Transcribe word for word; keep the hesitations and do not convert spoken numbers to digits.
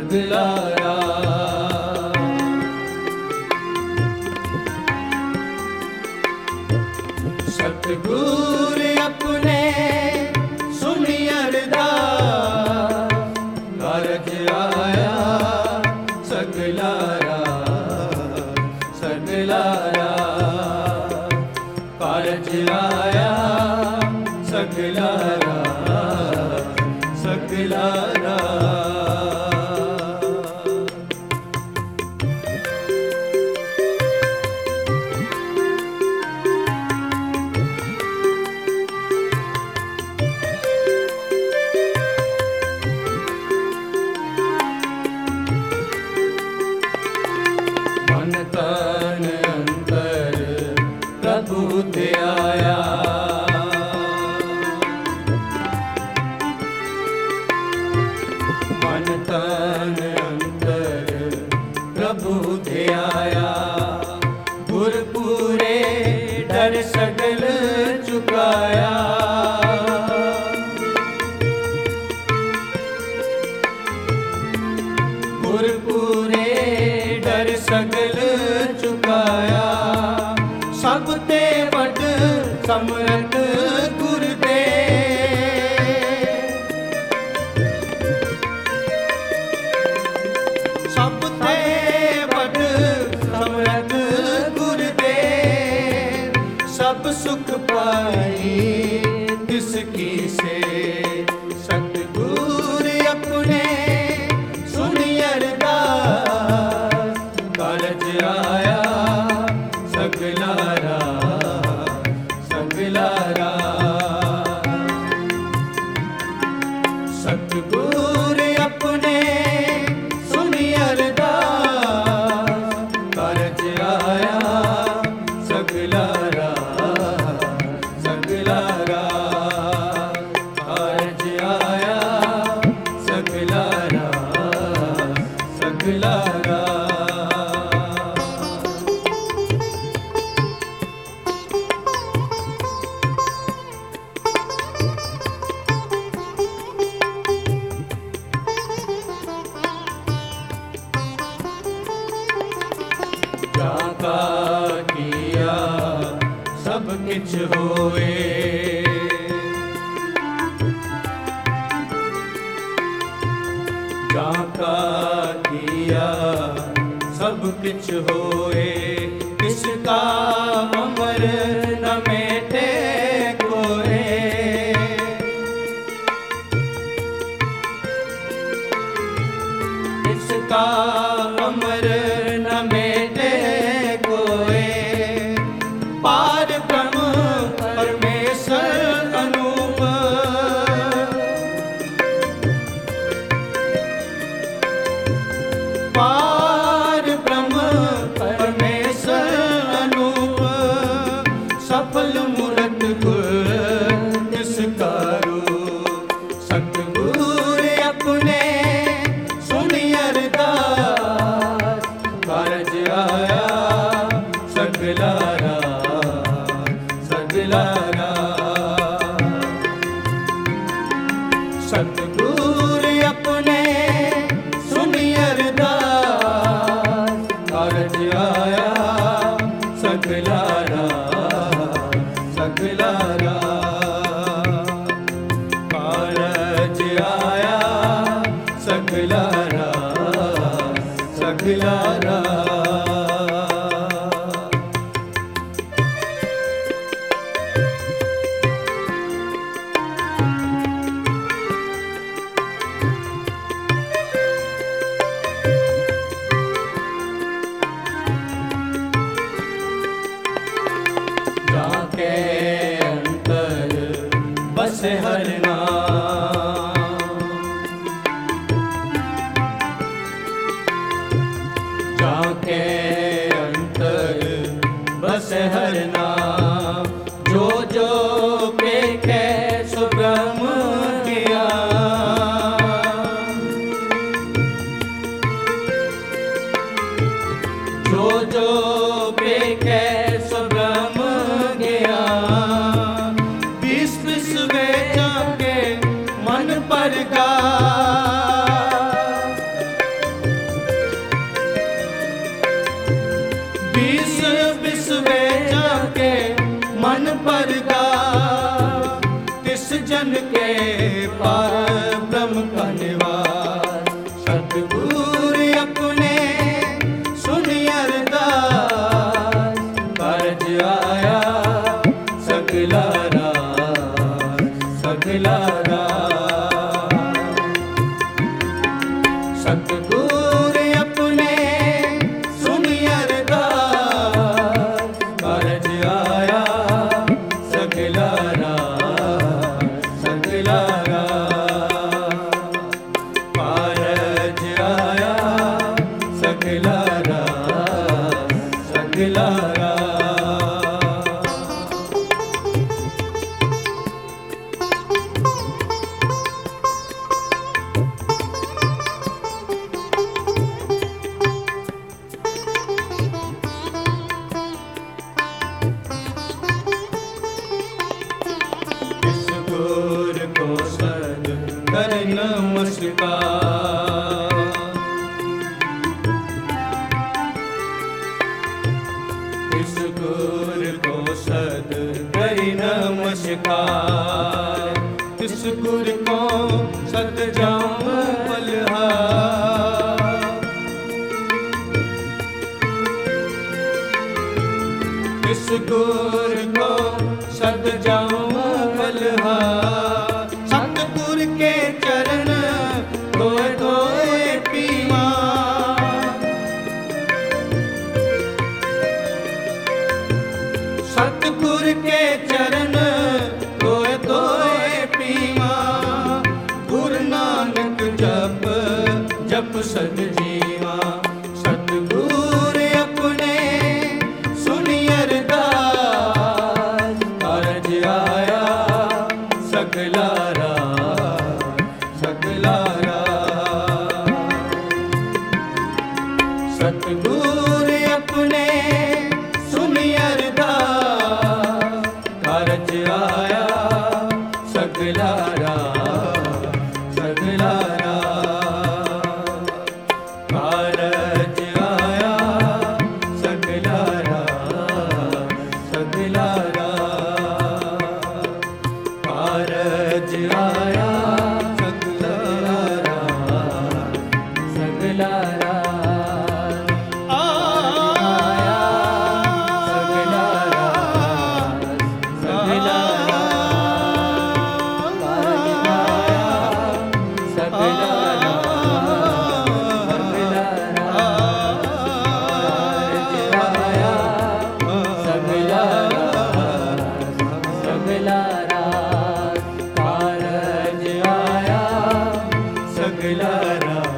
सगलारा। सतगुर अपने सुनी अरदास, कारज आया सगलारा सगलारा। कारज आया सगलारा सगलारा। मन तन अंतर प्रभु ते आया, मन तन अंतर प्रभु ते आया। गुरपुरे डर सगल चुकाया, गुरपुरे डर सगल चुकाया। सब ते वड समरथ गुरदे, सब ते वड समरथ गुरदे। सब सुख पाई तिसकी से, सतगुर अपने सुनी अरदास। कारज आया सगलारा सगलारा। सतगुर अपने सुनी अरदास, कारज आया सगलारा सगलारा। कारज आया सगलारा सगलारा। जाका किया सब किछ होए, जाका किया सब किछ होए। किसका अमर न मेटे कोए, किसका अमर न मेटे कोए। पार ब्रह्म परमेश्वर अनूप, पार ब्रह्म परमेश्वर अनूप। सफल मूरत गुर तिसका रूप, सतगुर अपने सुनी अरदास। कारज आया सगलारा सगलारा। सतगुर अपने सुनी अरदास, कारज आया सगलारा सगलारा। कारज आया सगलारा सगलारा। जाके अंतर बस हर नाम, जाके अंतर बस हर नाम। जो जो पेखे सो ब्रह्म ज्ञान, जो जो पेखे सो ब्रह्म ज्ञान। बीस बीस वेचा के मन पर गा, पार ब्रह्म का निवास। सतगुरु अपने सुनी अरदास, कारज आया सगला राज, सगला राज। सतगुरु अपने सुनी अरदास, कारज आया सगला राज, सगला राज। कारज आया सगला राज, सगला राज। इस गुर को सद कर नमस्कार, इस गुर को सद कर नमस्कार। इस गुर को सद जाऊं बलहार, इस गुर को सद जाऊं बलहार। सतगुर के चरण धोए धोए पीवा, सतगुर के चरण धोए धोए पीवा। गुरु नानक जप जप सद जीवा। सतगुर अपने सुनी अरदास, कारज आया सगला राज, सगला राज। सतगुर अपने सुनी अरदास, कारज आया सगला राज, सगला राज। कारज आया सगला राज, सगला राज। कारज आया सगला राज, सगला राज। आया सगला राज, सगला राज। कारज आया सगला राज, कारज आया सगला राज, सगला राज।